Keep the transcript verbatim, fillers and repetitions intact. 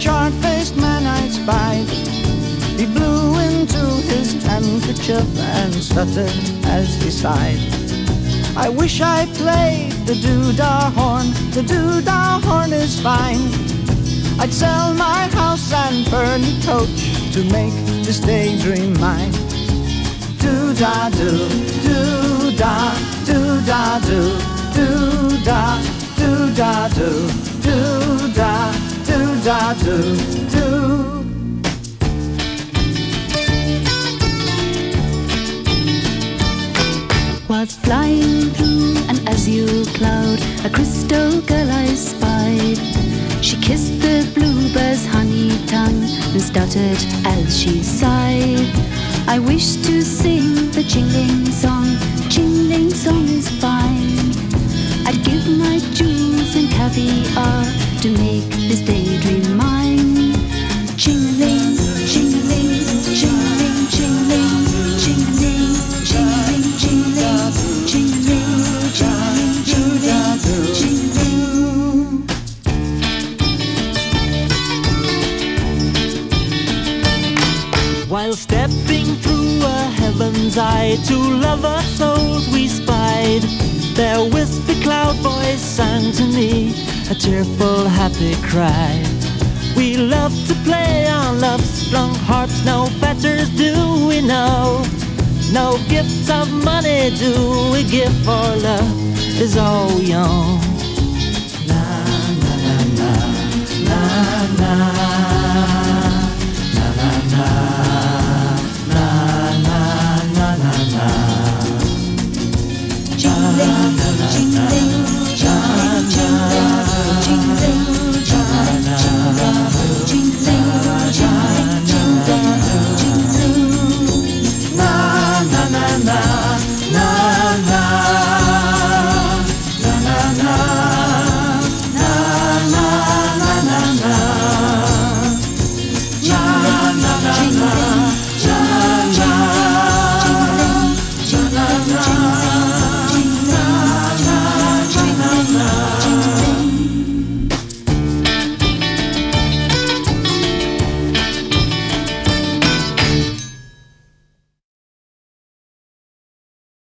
charred-faced man I spied. He blew into his handkerchief and stuttered as he sighed. I wish I played the doo-dah horn, the doo-dah horn is fine. I'd sell my house and pearly coach to make this daydream mine. Do-dah-doo, do-dah, do-dah-doo, do-dah, do-dah-doo, do-dah, do-dah-doo, do. Whilst flying through an azure cloud, a crystal girl I spied. She kissed the bluebird's honey tongue and stuttered as she sighed. I wish to sing the jingling song, the jingling song is fine. I'd give my jewels and caviar to make this daydream mine. Jingling, jingling, jingling, jingling, jingling, jingling, jingling, jingling, jingling, jingling, jingling. While stepping through a heaven's eye, two lover souls we spied. Their wispy cloud voice sang to me a cheerful, happy cry. We love to play on love's strung harps, no fetters do we know. No gifts of money do we give, for love is all we own. La la la la, la la.